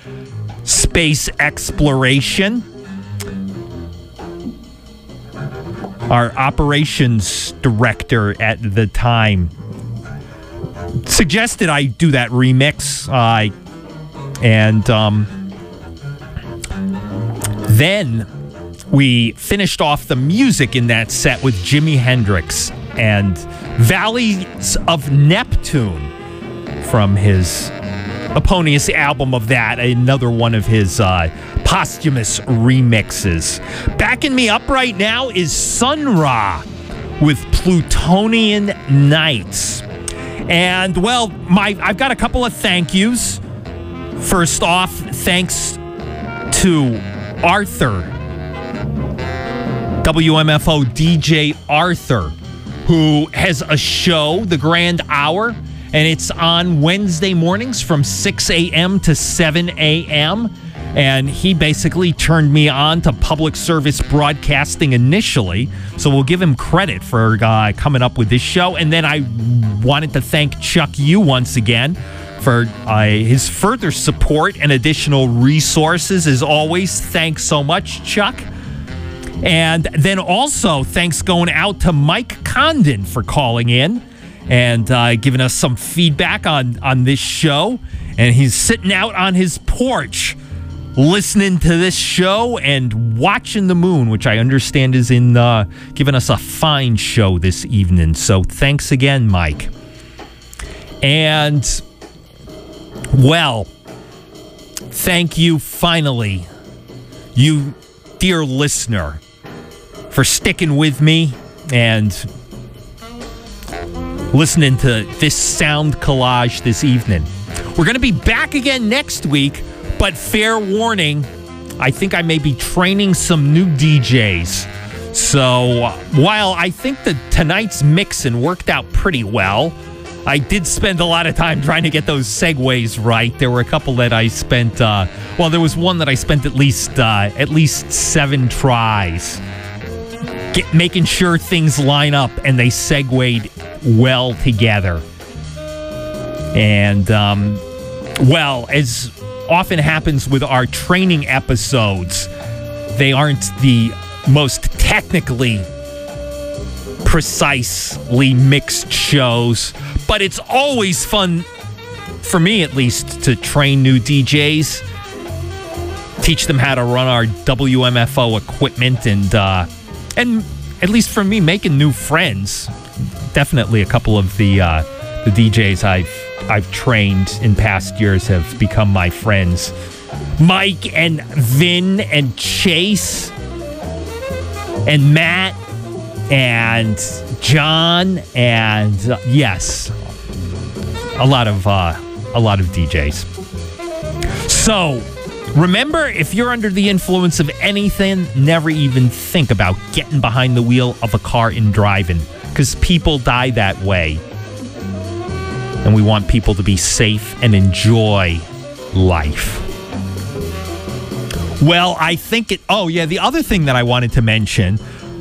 space exploration. Our operations director at the time suggested I do that remix. Then we finished off the music in that set with Jimi Hendrix and Valleys of Neptune from his eponymous album of that, another one of his posthumous remixes. Backing me up right now is Sun Ra with Plutonian Nights. And, well, I've got a couple of thank yous. First off, thanks to Arthur, WMFO DJ Arthur, who has a show, The Grand Hour, and it's on Wednesday mornings from 6 a.m. to 7 a.m., and he basically turned me on to public service broadcasting initially, so we'll give him credit for coming up with this show. And then I wanted to thank Chuck Yu once again for his further support and additional resources. As always, thanks so much, Chuck. And then also thanks going out to Mike Condon for calling in and giving us some feedback on this show. And he's sitting out on his porch listening to this show and watching the moon, which I understand is in giving us a fine show this evening. So thanks again, Mike. And, well, thank you finally, you dear listener, for sticking with me and listening to this sound collage this evening. We're going to be back again next week, but fair warning, I think I may be training some new DJs. So while I think that tonight's mixing worked out pretty well, I did spend a lot of time trying to get those segues right. There were a couple that I spent, there was one that I spent at least 7 tries making sure things line up and they segued well together. And, as often happens with our training episodes, they aren't the most technically precisely mixed shows, but it's always fun, for me at least, to train new DJs, teach them how to run our WMFO equipment, and at least for me, making new friends. Definitely a couple of the DJs I've trained in past years have become my friends. Mike and Vin and Chase and Matt and John and yes, a lot of DJs. So remember, if you're under the influence of anything, never even think about getting behind the wheel of a car and driving, because people die that way. And we want people to be safe and enjoy life. Well, I think the other thing that I wanted to mention,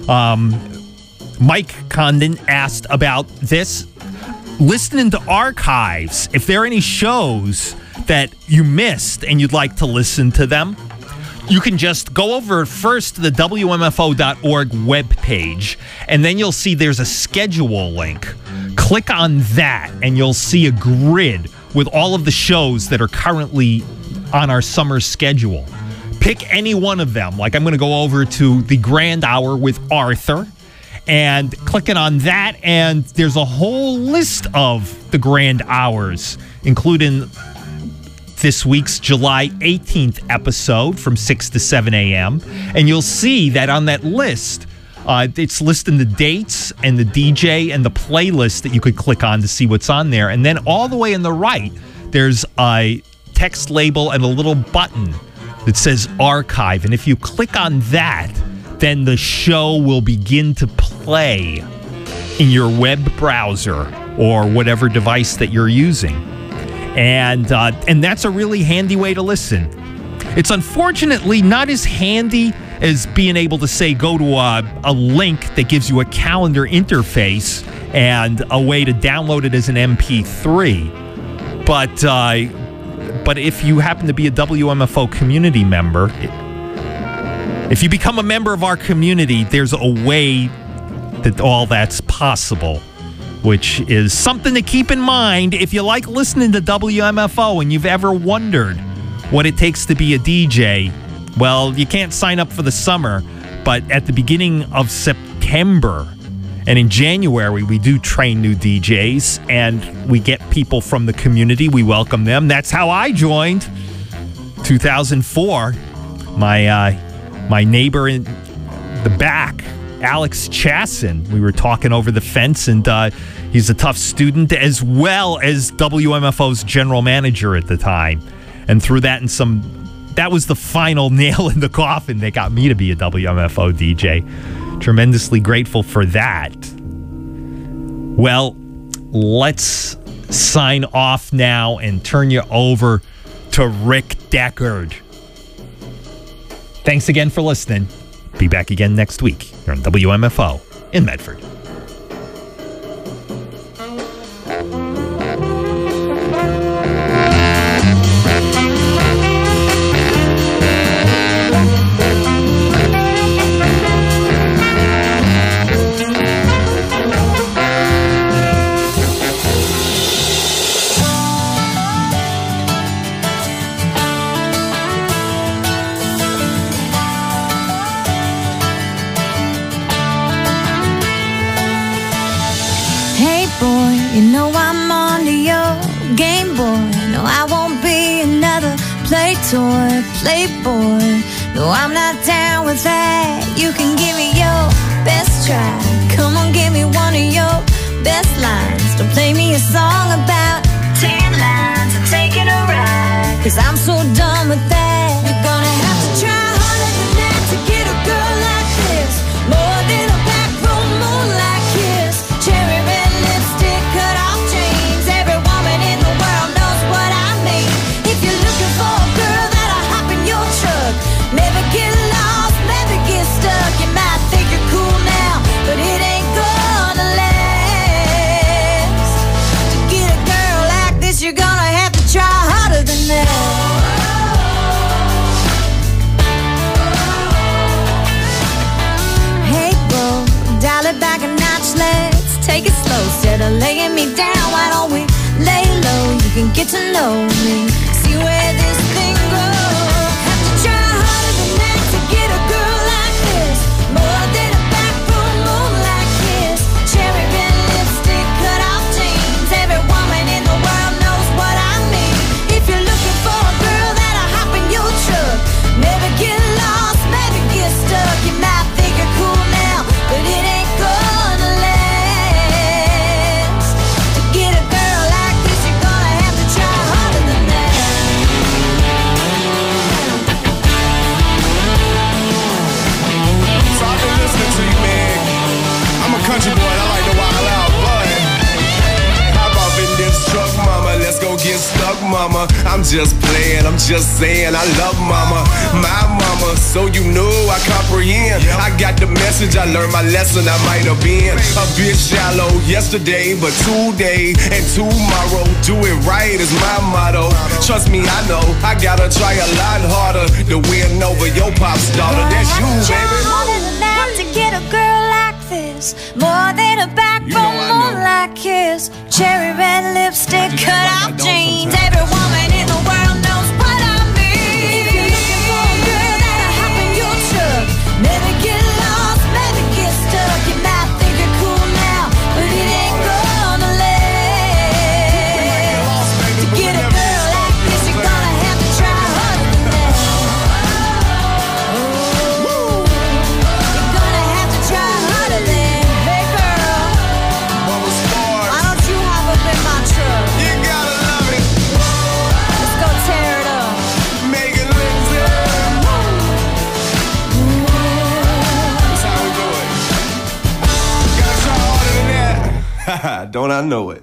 Mike Condon asked about this. Listening to archives, if there are any shows that you missed and you'd like to listen to them, you can just go over first to the WMFO.org webpage, and then you'll see there's a schedule link. Click on that, and you'll see a grid with all of the shows that are currently on our summer schedule. Pick any one of them. Like, I'm going to go over to the Grand Hour with Arthur, and clicking on that, and there's a whole list of the Grand Hours, including this week's July 18th episode from 6 to 7 a.m. And you'll see that on that list, it's listing the dates and the DJ and the playlist that you could click on to see what's on there. And then all the way on the right, there's a text label and a little button that says archive. And if you click on that, then the show will begin to play in your web browser or whatever device that you're using. And that's a really handy way to listen. It's unfortunately not as handy as being able to say go to a link that gives you a calendar interface and a way to download it as an MP3. But But if you happen to be a WMFO community member, if you become a member of our community, there's a way that all that's possible, which is something to keep in mind if you like listening to WMFO and you've ever wondered what it takes to be a DJ. Well, you can't sign up for the summer, but at the beginning of September and in January, we do train new DJs, and we get people from the community. We welcome them. That's how I joined 2004. My neighbor in the back, Alex Chasson, we were talking over the fence, and he's a tough student as well as WMFO's general manager at the time. And through that that was the final nail in the coffin that got me to be a WMFO DJ. Tremendously grateful for that. Well, let's sign off now and turn you over to Rick Deckard. Thanks again for listening. Be back again next week here on WMFO in Medford. You know I'm onto your Game Boy. No, I won't be another play toy, playboy. No, I'm not down with that. You can give me your best try. Come on, give me one of your best lines. Don't play me a song about 10 lines and taking a ride, 'cause I'm so done with that. You're gonna have to try harder than that to get a girl like this. More than a backroom moonlight kiss. Cherry red lipstick, cut off jeans. Every woman in the world knows what I mean. If you're looking for a girl that'll hop in your truck, never get lost, never get stuck. You might think you're cool now, but it ain't gonna last. To get a girl like this, you're gonna have to try harder than that. Hey, bro, dial it back a notch, let's take it slow. Instead of laying me down, why don't we lay low? You can get to know me, see where this thing goes. Have to try harder than that to get a girl like this. More than a backroom moonlight kiss. Cherry red lipstick, cut off jeans. Every woman in the world knows what I mean. If you're looking for a girl that'll hop in your truck, never get lost, never get stuck. You might think you're cool now, but it ain't gonna last. To get a girl like this, you're gonna have to try harder than that. So I've been listening to you, man. I'm a country boy, I like to wild out, but hop off in this truck, mama. Let's go get stuck, mama. I'm just playing, I'm just saying I love mama. My mama, so you know I comprehend. I got the message, I learned my lesson. I might have been a bit shallow yesterday, but today and tomorrow, do it right is my motto. Trust me, I know I gotta try a lot harder to win over your pop's daughter. That's you, baby. Harder than that to get a girl like this. More than a backbone, I know. moonlight kiss. Cherry red lipstick, cut off jeans. Every woman in the world knows what I mean. If you're looking for a girl that'll hop in your truck, never get lost, never get stuck. You might think you're cool now, but it ain't gonna last. To get a girl like this, you're gonna have to try harder than that. You're gonna have to try harder than, hey girl, Bubba Sparks, why don't you hop up in my truck? you gotta love it. Let's go tear it up. Megan Lindsay. That's how we do it. Gotta try harder than that. Don't I know it?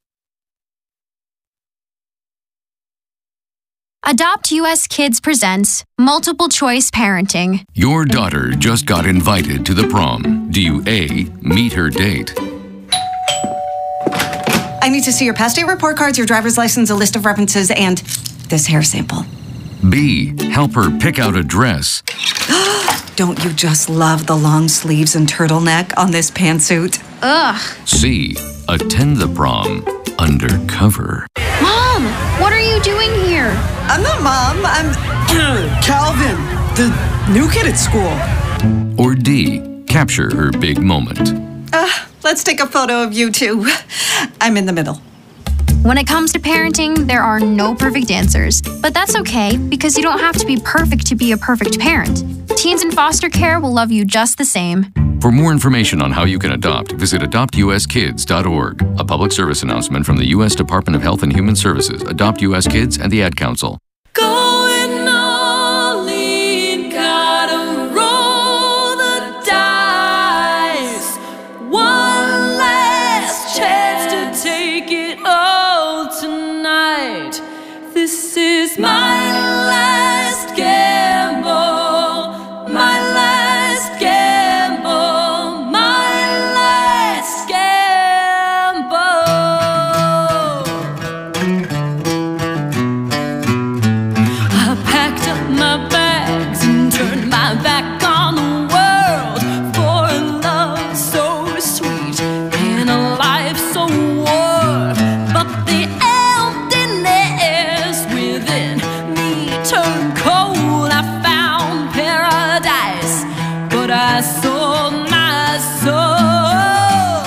Adopt US Kids presents Multiple Choice Parenting. Your daughter just got invited to the prom. Do you A, meet her date? I need to see your past date report cards, your driver's license, a list of references, and this hair sample. B. Help her pick out a dress. Don't you just love the long sleeves and turtleneck on this pantsuit? Ugh. C. Attend the prom undercover. Mom, what are you doing here? I'm not Mom, I'm Calvin, the new kid at school. Or D. Capture her big moment. Let's take a photo of you two. I'm in the middle. When it comes to parenting, there are no perfect answers. But that's okay, because you don't have to be perfect to be a perfect parent. Teens in foster care will love you just the same. For more information on how you can adopt, visit adoptuskids.org. A public service announcement from the U.S. Department of Health and Human Services, Adopt U.S. Kids, and the Ad Council. Going all in, gotta roll the dice. One last chance to take it all tonight. This is my last gamble, my last gamble, my last gamble. I packed up my bags and turned my back on the world for a love so sweet and a life so warm. But the emptiness within me turned cold. I found paradise, but I sold my soul.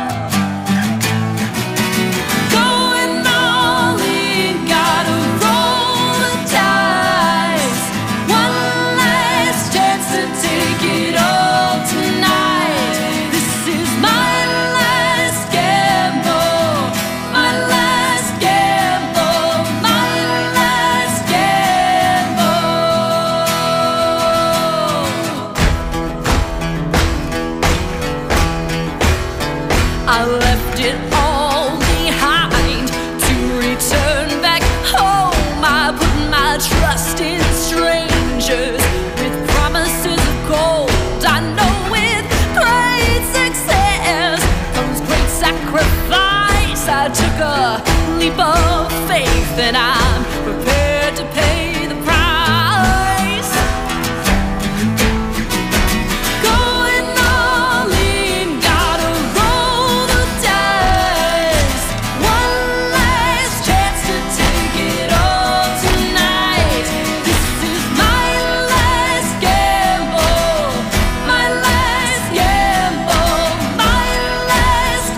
Going all in, gotta roll the dice. One last chance to take it all tonight. This is my last gamble, my last gamble, my last gamble. I left it all behind to return back home. I put my trust in strangers with promises of gold. I know with great success comes great sacrifice. I took a leap of faith and I'm prepared to pay the price. Going all in, gotta roll the dice. One last chance to take it all tonight. This is my last gamble, my last gamble, my last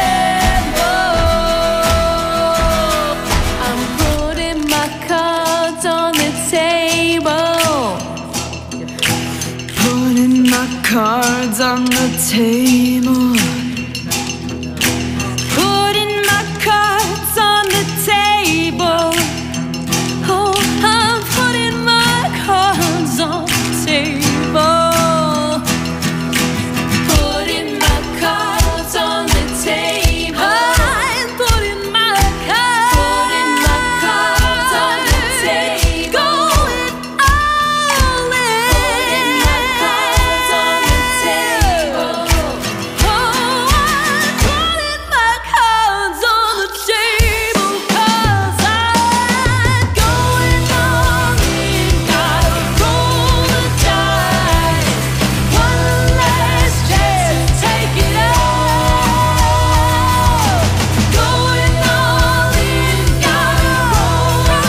gamble. I'm putting my cards on the table. Putting my cards on the table. Putting my cards on the table. Oh, I'm putting my cards on the table. Putting my cards on the table. I'm putting my cards on the table. Going all in. Putting my cards on the table. Oh, I'm putting my cards on the table 'cause I'm going all in. Gotta roll the dice. One last chance, take it all. Going all in, gotta roll the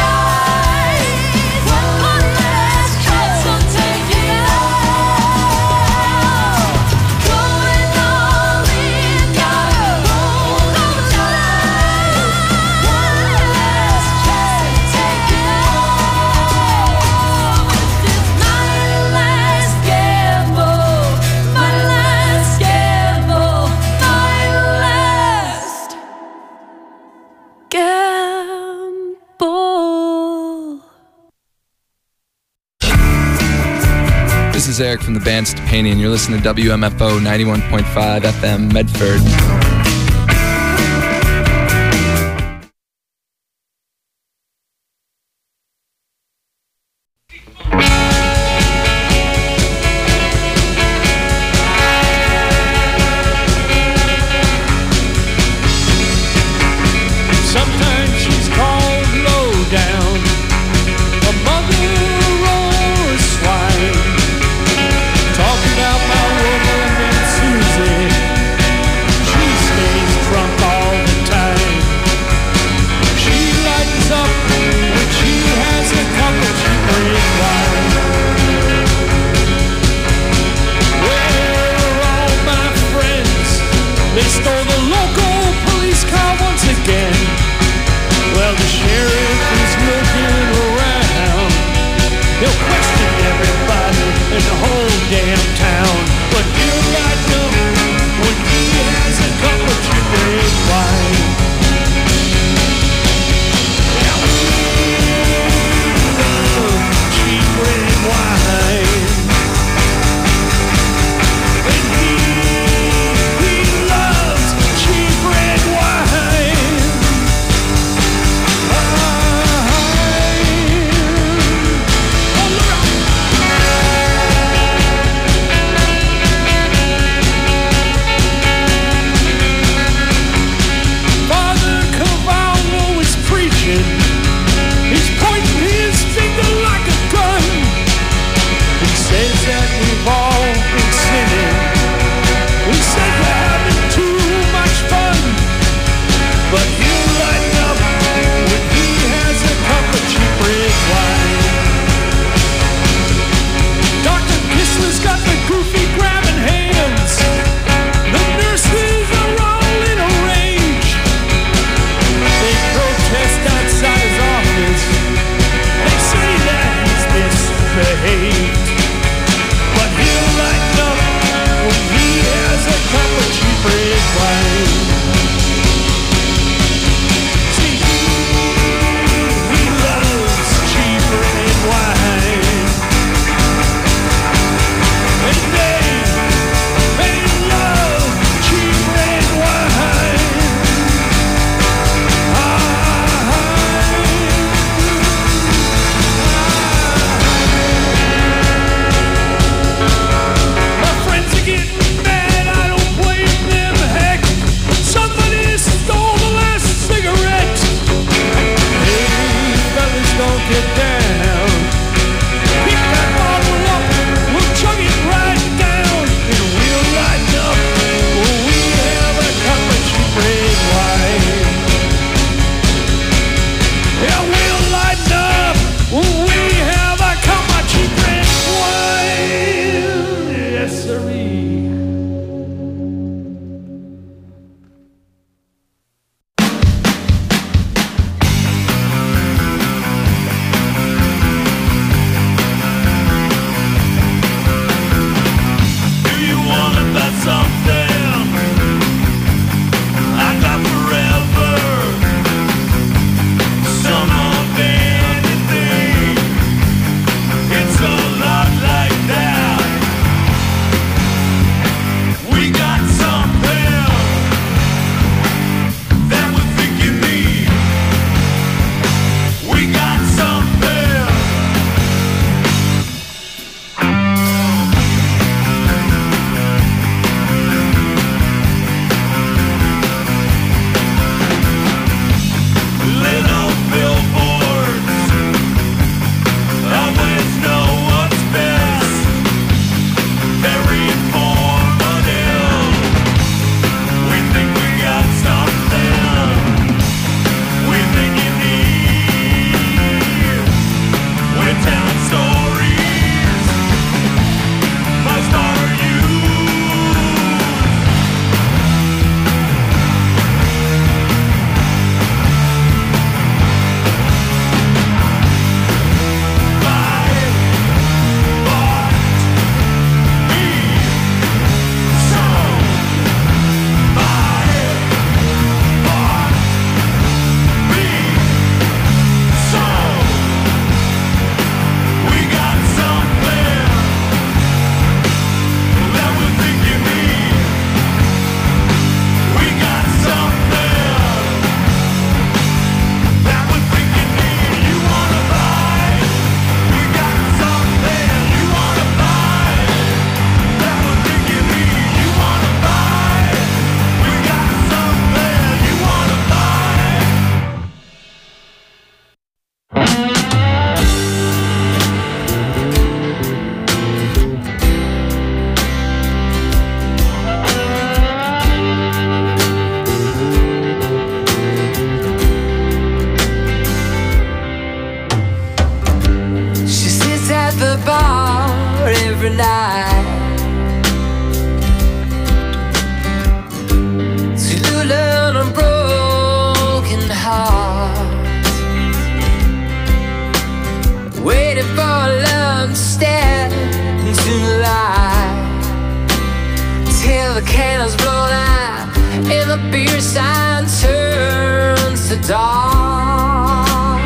dice. One last chance, so take it all. Going all in, gotta roll the dice. One last chance, take it all. This is my last gamble, my last gamble, my last gamble. This is Eric from the band Stepani, and you're listening to WMFO 91.5 FM Medford. Sometimes she's called low down. at the bar every night to learn a broken heart, waiting for love to step into the light till the candles blow out and the beer sign turns to dark.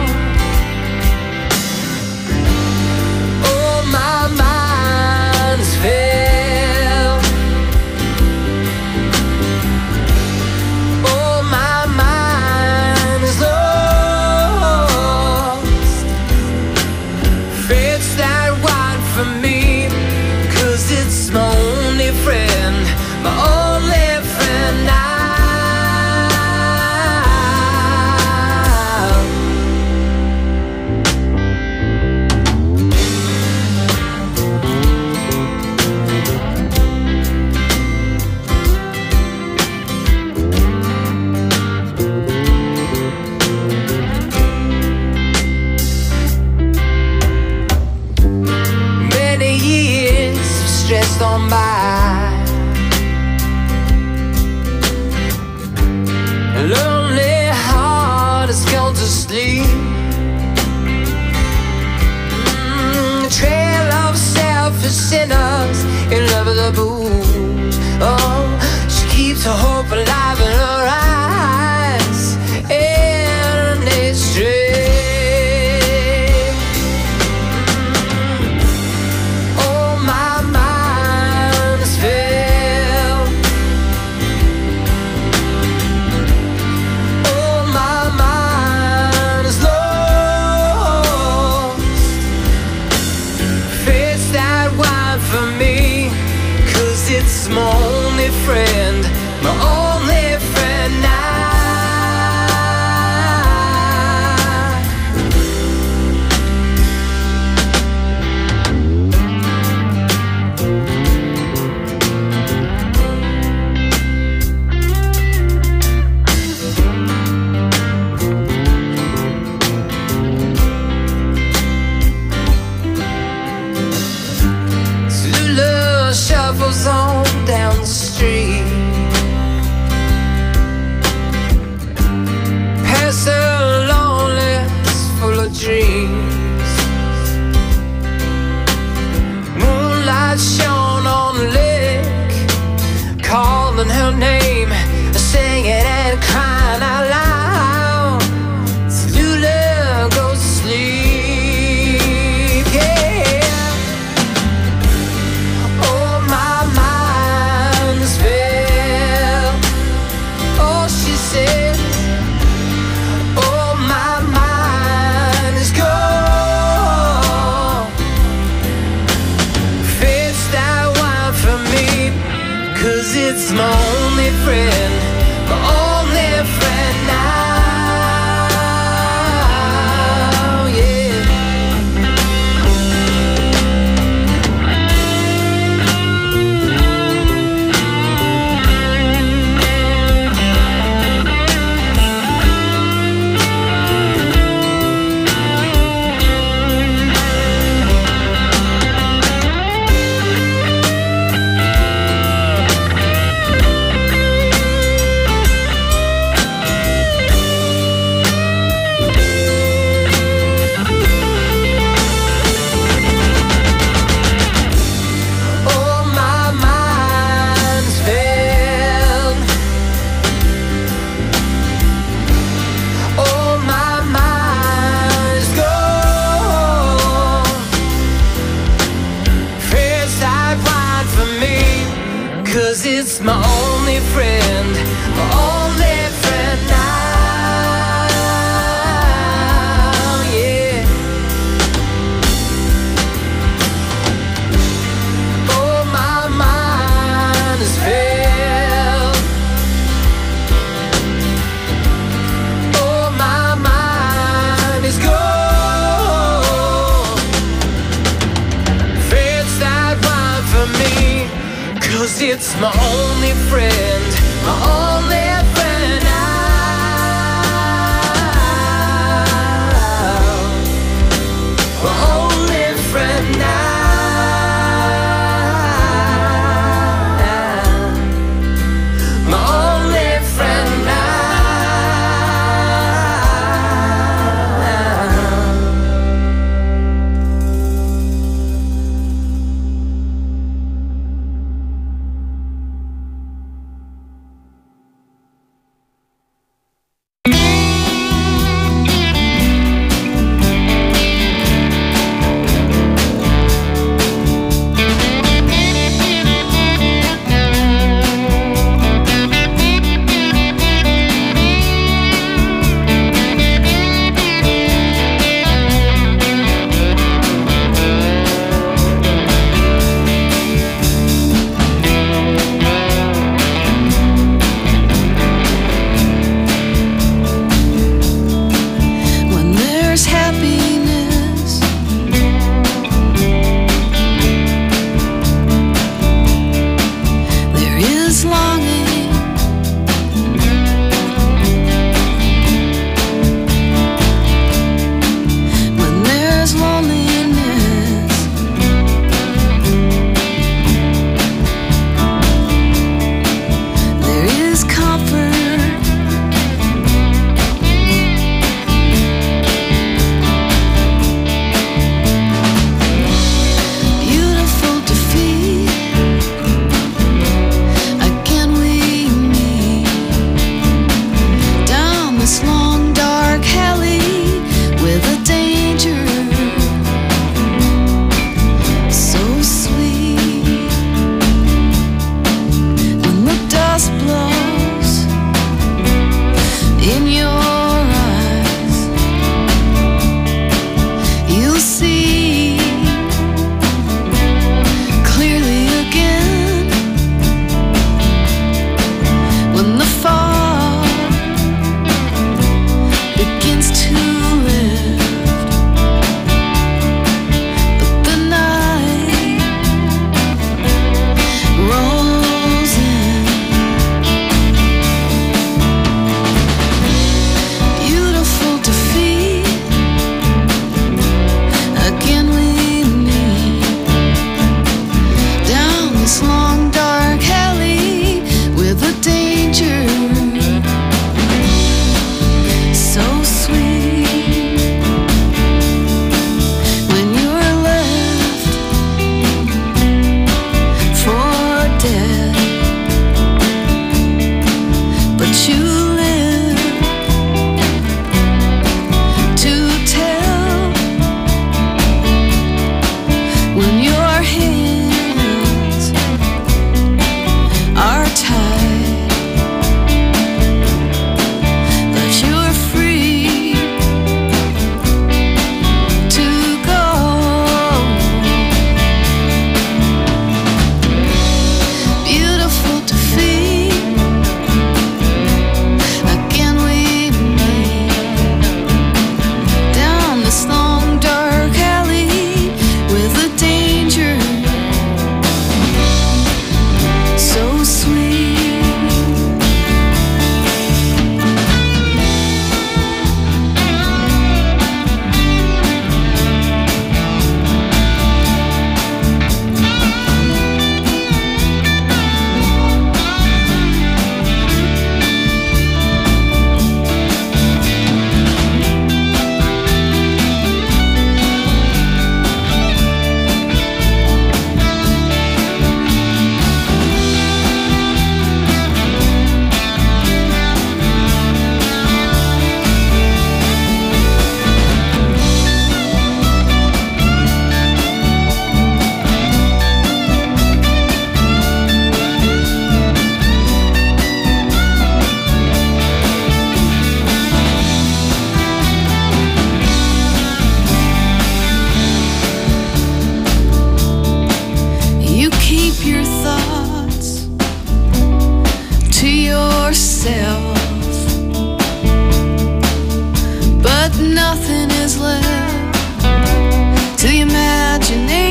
Oh, my mind is filled. Oh, my mind is lost. Fate's that wide for me, 'cause it's my only friend, my only friend now. Many years stressed on by, a lonely heart has gone to sleep. A trail of selfish sinners in love with the booze. Oh, she keeps her hope alive in her eyes, and it's straight. Oh, my mind is filled. Oh, my mind is lost. Fate's that wide for me, 'cause it's my only friend, my only friend now. Zulu shuffles on down the street, past her loneliness full of dreams. Moonlight shone on the lake, calling her name, singing and crying out loud. Zulu goes to sleep, yeah. Oh, my mind is filled. Oh, she says. Oh, my mind is gone. Fate's that wide for me, 'cause it's my only friend, my only friend now, yeah. Oh, my mind's filled. Oh, my mind's gone. Fate's that wide for me, 'cause it's my only friend, my only friend now, yeah. Oh, my mind is filled. Oh, my mind is gone. Fate's that wide for me, 'cause it's my only friend, my only friend now, my only friend now.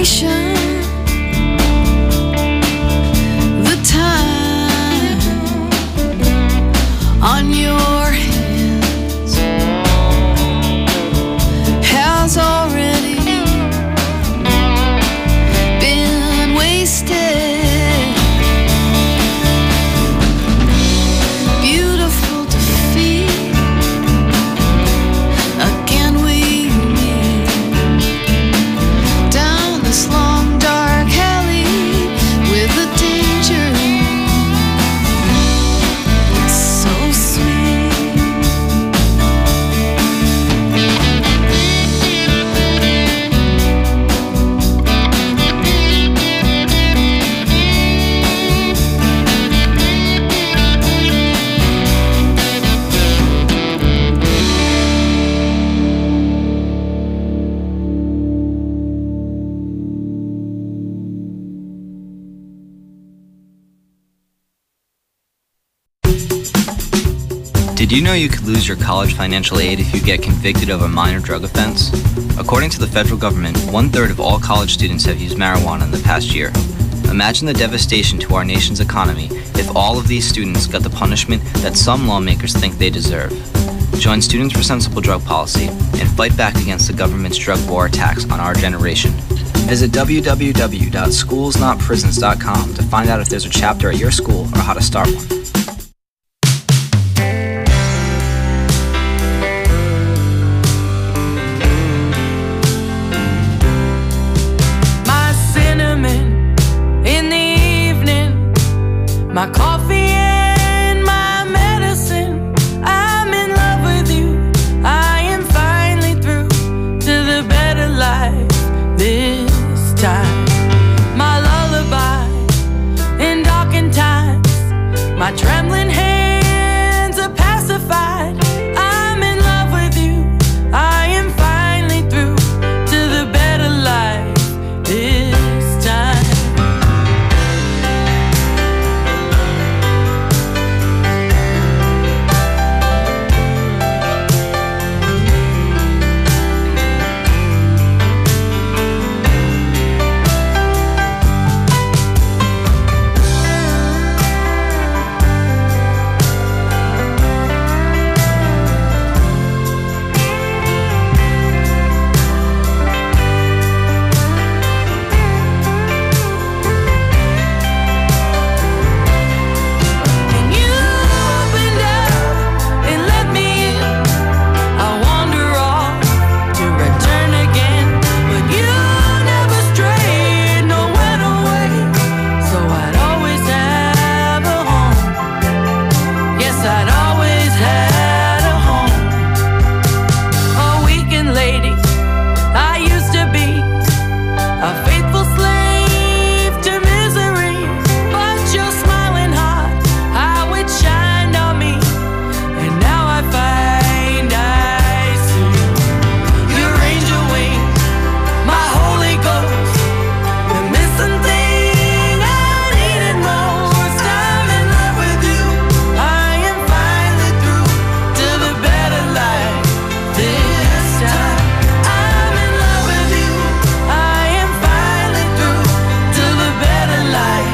station. The time on your hands has already been wasted. Beautiful defeat. Again we meet down this long dark alley with the danger. It's so sweet. Did you know you could lose your college financial aid if you get convicted of a minor drug offense? According to the federal government, 1/3 of all college students have used marijuana in the past year. Imagine the devastation to our nation's economy if all of these students got the punishment that some lawmakers think they deserve. Join Students for Sensible Drug Policy and fight back against the government's drug war attacks on our generation. Visit www.schoolsnotprisons.com to find out if there's a chapter at your school or how to start one. My cinnamon in the evening, my coffee and my medicine. I'm in love with you. I am finally through to the better life this time. My lullaby in darkened times, my trembling hands are pacified. I'm in love with you. I am finally through to the better life this time. And you opened up and let me in. I wander off to return again, but you never strayed, no went away. So I'd always have a home. Yes, I'd always had a home. A weekend lady, I used to be a faithful slave to misery, but your smiling heart, how it shined on me, and now I find I see your angel wings, my Holy Ghost, the missing thing I needed most. I'm in love with you. I am finally through to the better life this time. I'm in love with you. I am finally through to the better life.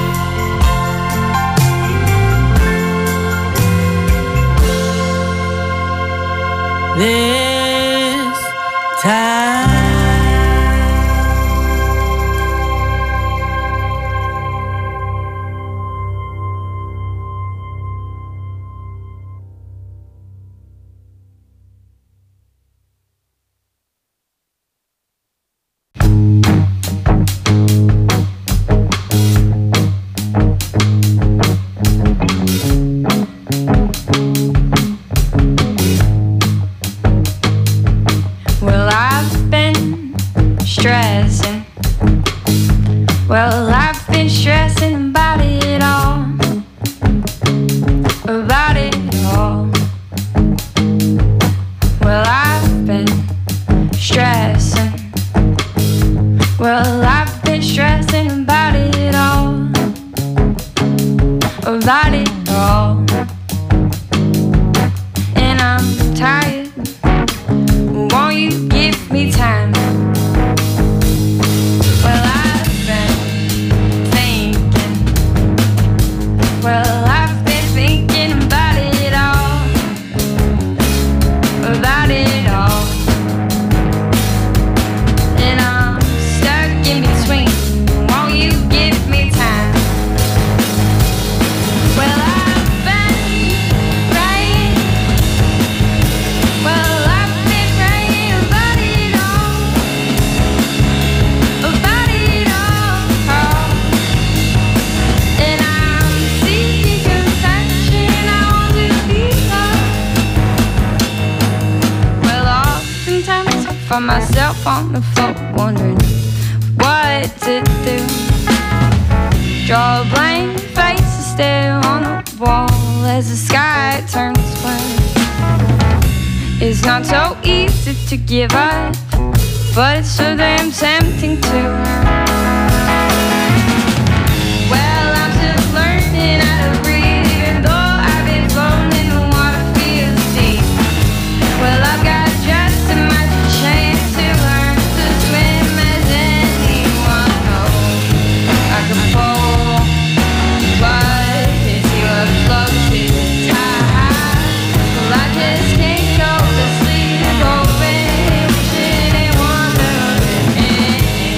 This time. Well, I've been stressing. Well, I've been stressing about it all. About it all. Well, I've been stressing. Well, I've been stressing about it all. About it all. And I'm tired. Won't you give me time? myself on the floor, wondering what to do. Draw a blank face and stare on the wall as the sky turns black. It's not so easy to give up, but it's so damn tempting to. Well, I'm still learning how to breathe, even though I've been floating in the water feels deep. Well, I've got just as much chance to learn to swim as anyone knows. I can fall, but if your float is tight, well, I just can't go to sleep, hoping, wishing and wondering.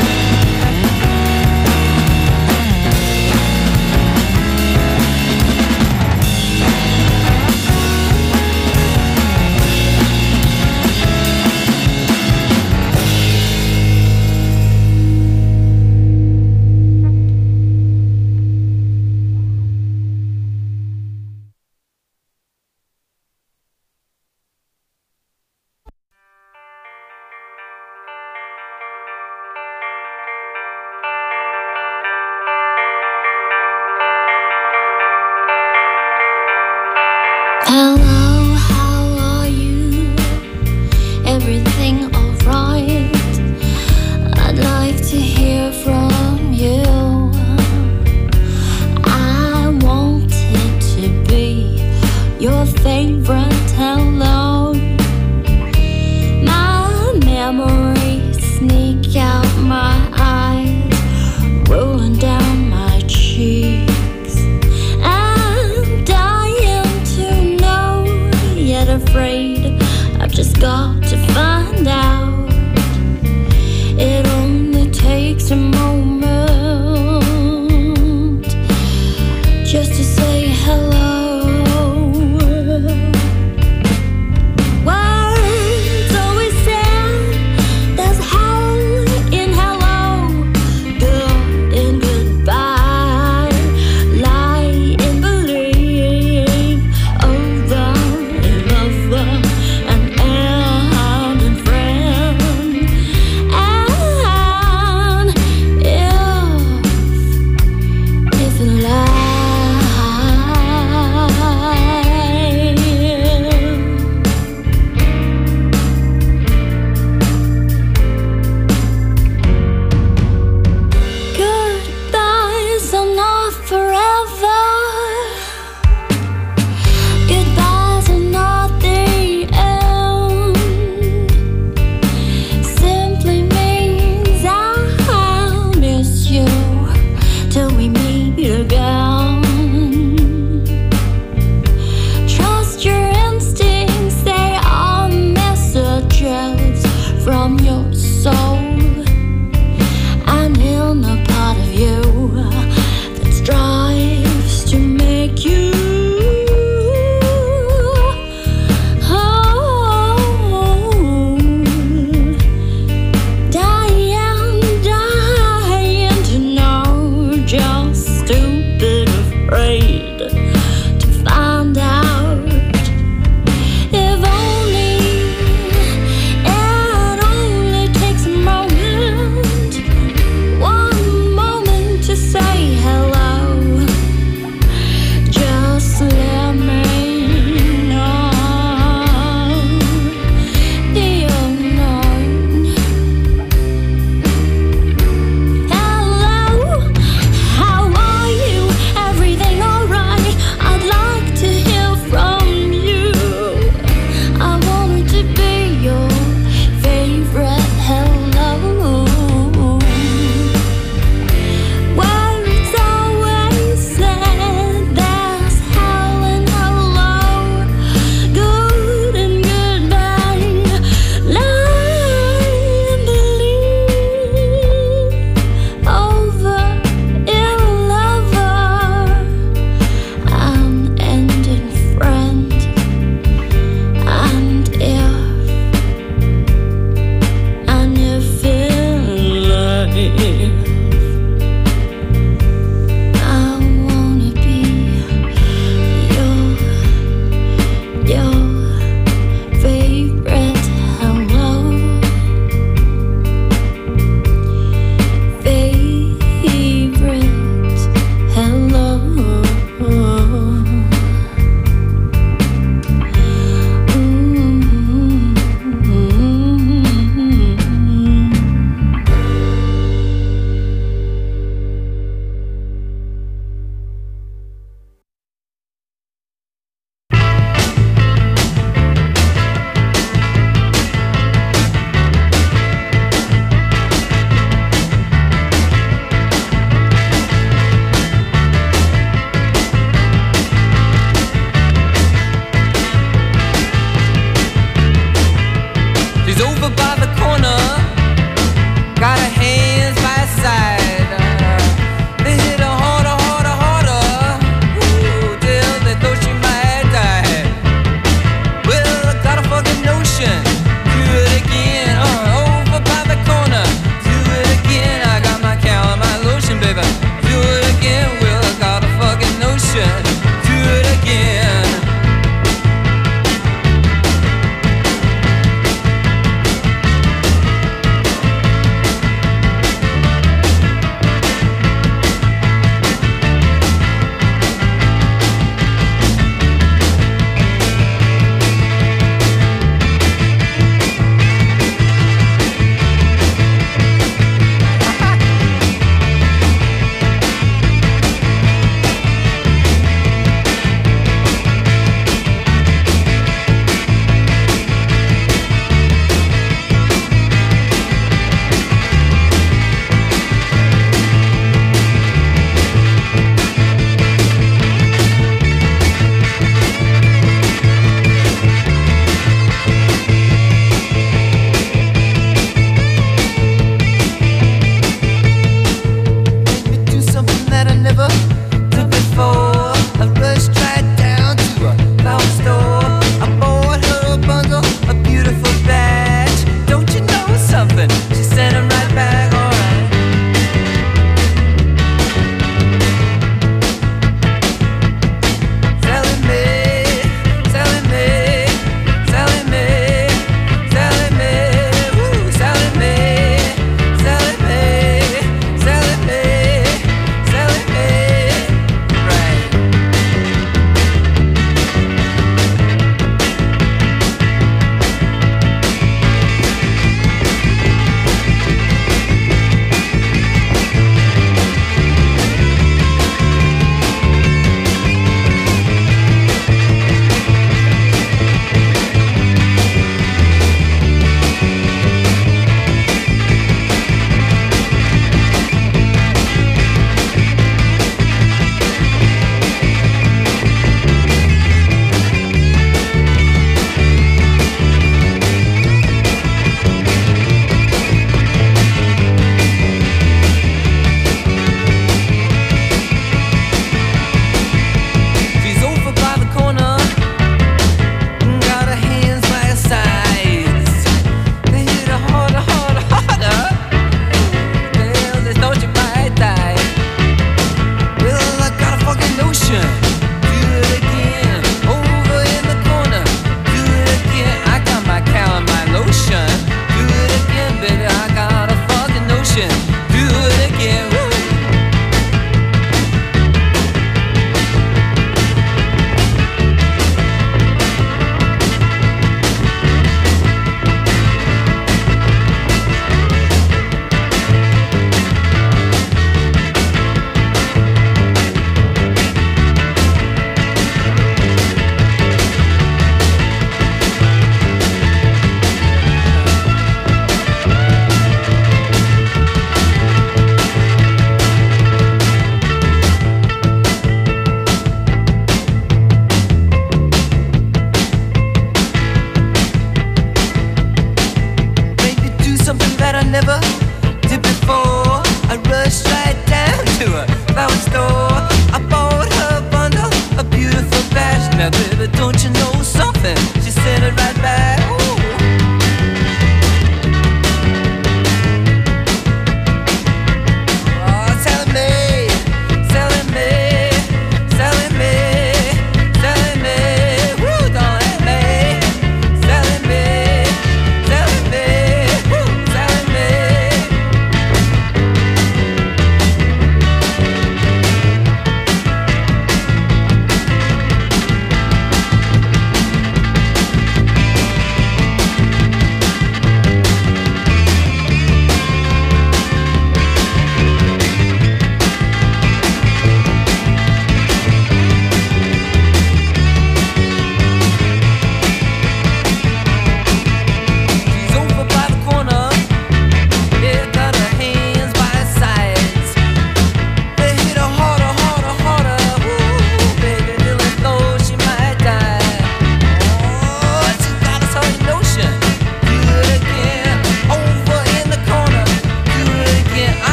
Hello, how are you? Everything alright? I'd like to hear from you. I wanted to be your favorite hello. My memories sneak out my eyes, rolling down my cheeks. I'm dying to know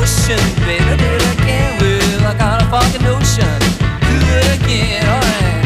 ocean, baby, do it again. Well, I got a fucking notion. Do it again, alright.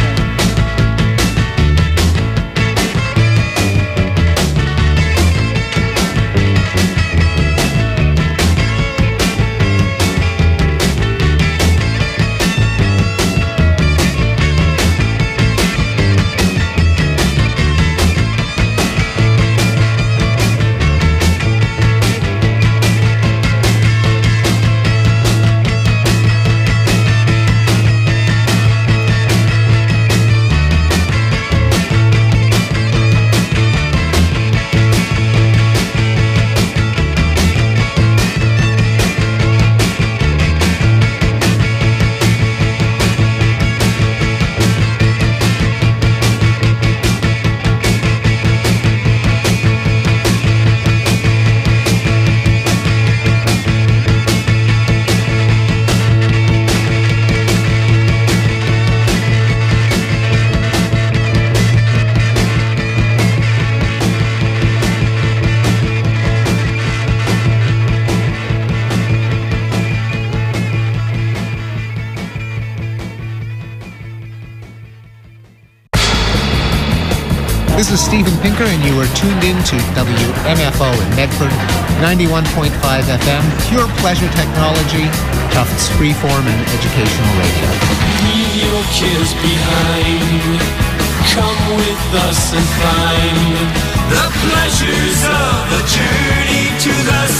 This is Steven Pinker, and you are tuned in to WMFO in Medford, 91.5 FM, pure pleasure technology, Tufts freeform and educational radio. Leave your kids behind. Come with us and find the pleasures of the journey to the